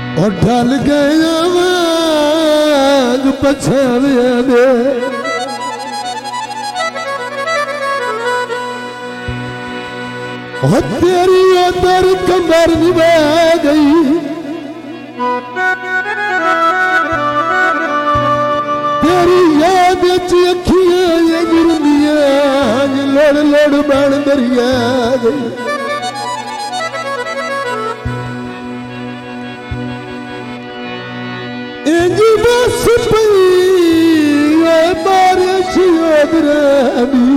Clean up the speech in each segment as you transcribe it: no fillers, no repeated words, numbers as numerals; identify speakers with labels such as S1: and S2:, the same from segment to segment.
S1: और ढल गया वांग पछाड़िया दे और तेरी उधर कमर निभा गई तेरी याद अखियां ये गिरदियां लड़ लड़ बन दरिया गई इंज बस पई बारिश ओदरानी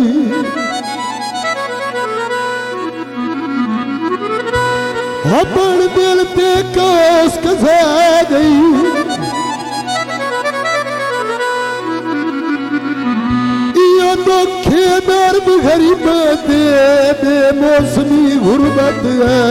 S1: अपन दिल पे कोस कसा गई यो दुखेदार बुघरी बाते बेमौसमी गुर्बत है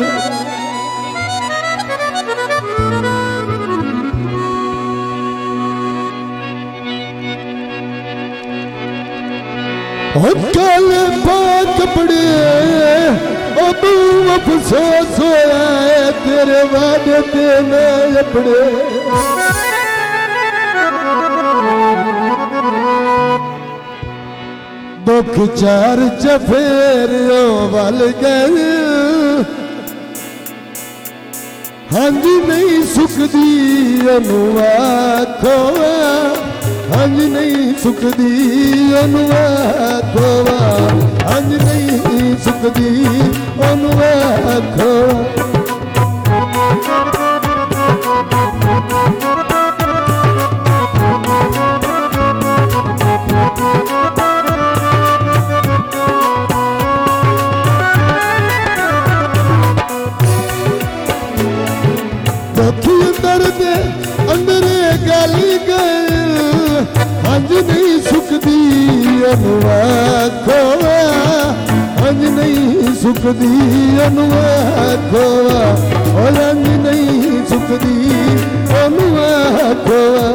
S1: कल बात पड़े अब अफसोस होया है तेरे वादे ते न अपने दुख चार चफेरियो वल गए हंज नहीं सुखदी अनुआ खोआ हंज नहीं सुखदी अनुआ खोआ हंज नहीं सुखदी अनुआ खोआ अंदरे गाली गए हंज नहीं सुखदी अनुआ खोआ हंज नहीं सुखदी अनुआ खोआ और हंज नहीं सुखदी अनुआ खोआ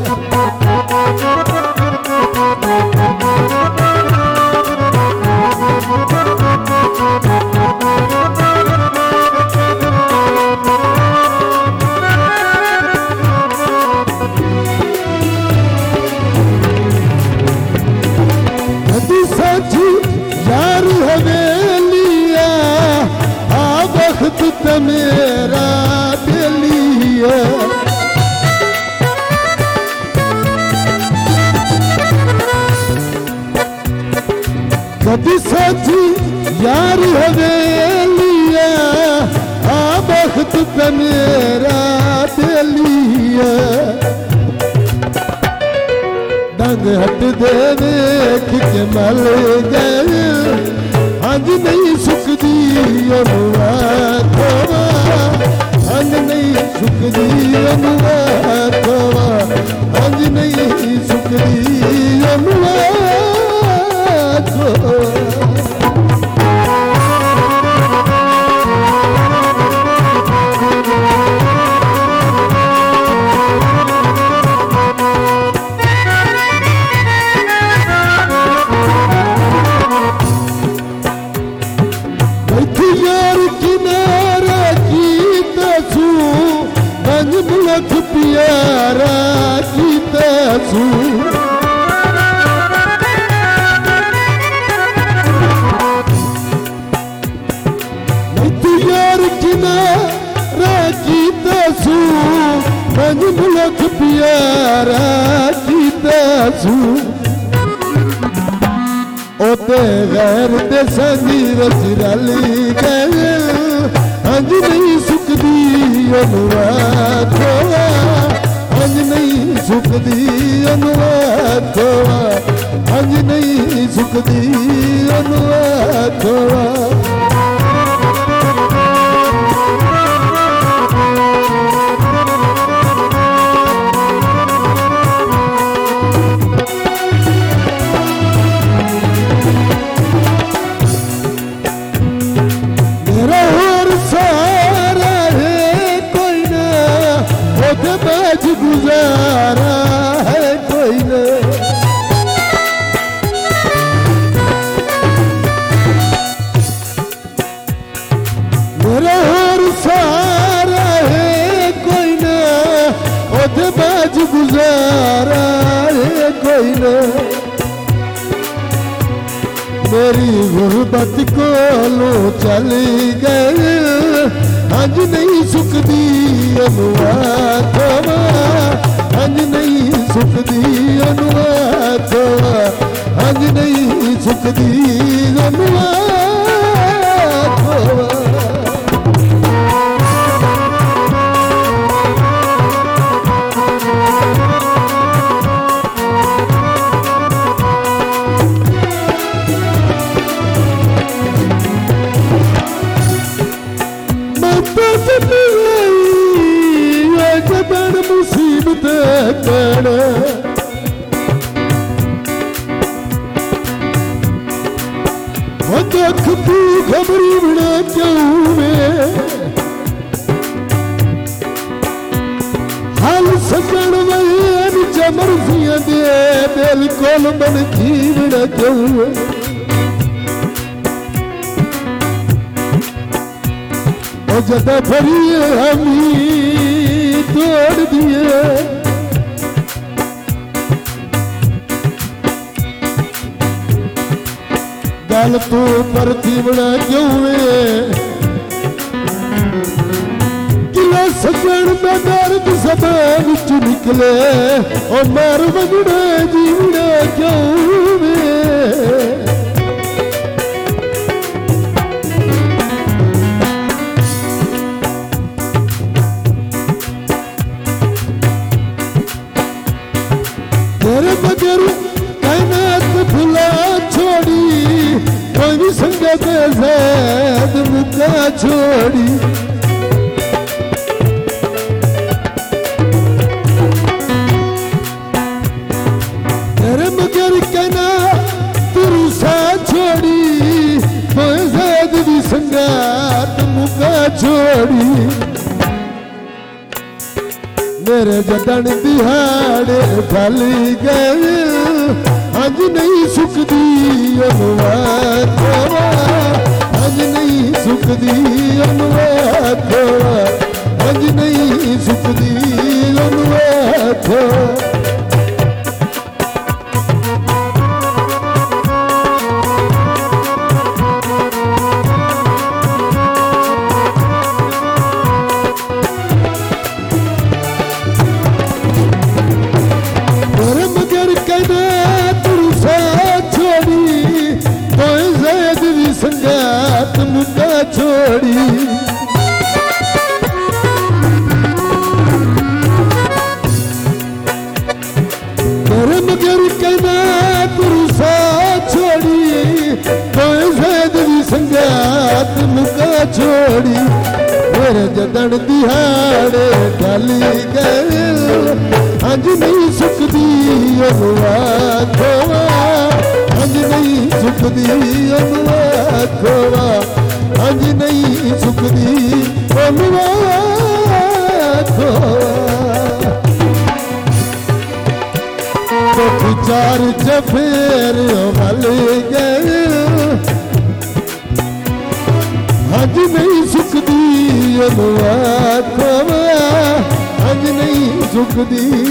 S1: यार हवेलिया आ वक्त त मेरा दिलिया कभी साथी यार हवेलिया आ वक्त त मेरा दिलिया डंग हट दे देख के मल गए हंज नहीं सुखदी अनुआ खोआ हंज नहीं सुखदी अनुआ खोआ हंज नहीं सुखदी अनुआ खोआ प्यारा कीता सू यार किनारा कीता सू पंज मुल्क प्यारा कीता सू ओते गैर दे संगी रच रली गए हंज नहीं सुखदी अनुआ खोआ हंज नहीं सुखदी अनुआ खोआ हंज नहीं सुखदी अनुआ खोआ गुजारा है कोई न गुजारा है कोई न, मेरी गुरबत कोलो चली गए, अंज नहीं सुखदी अनुआखवा, अंज नहीं सुखदी अनुआखवा, अंज नहीं सुखदी अनुआखवा। मुसीबत कर दुख तू खबरी बना क्यों में, हाल सकन वही जमरसियां दे बिल्कुल मन की बना क्यों, जदा फरी हमी तोड़ दिए, गल तू परती बना क्यों किला सजन में दर्द सब विच निकले, और मार बगड़े जीवना क्यों तेरे बगैर कायनात भुला छोड़ी, कोई भी संगत ज़ैद मुका छोड़ी, तेरे बगैर कायनात रुसा छोड़ी, कोई ज़ैद भी संगत मुका छोड़ी, मेरे जतन दिहाड़े खाली गए, अज नहीं सुखदी अनुआखवा, अज नहीं सुखदी अनुआखवा, अज नहीं सुखदी अनुआखवा। संगात मुका छोड़ी, तेरे मगर कहना तुरसा छोड़ी, कोई ज़ैद भी संगात मुका छोड़ी, मेरे जदन दिहाड़े ढली गए, अंज नहीं सुखदी अनुआखवा, अंज नहीं सुखदी अनुआखवा, अंज नहीं सुखदी अनुआखवा। तो चार चफेर मल गए, अंज नहीं सुखदी अनुआखवा, अंज नहीं सुखदी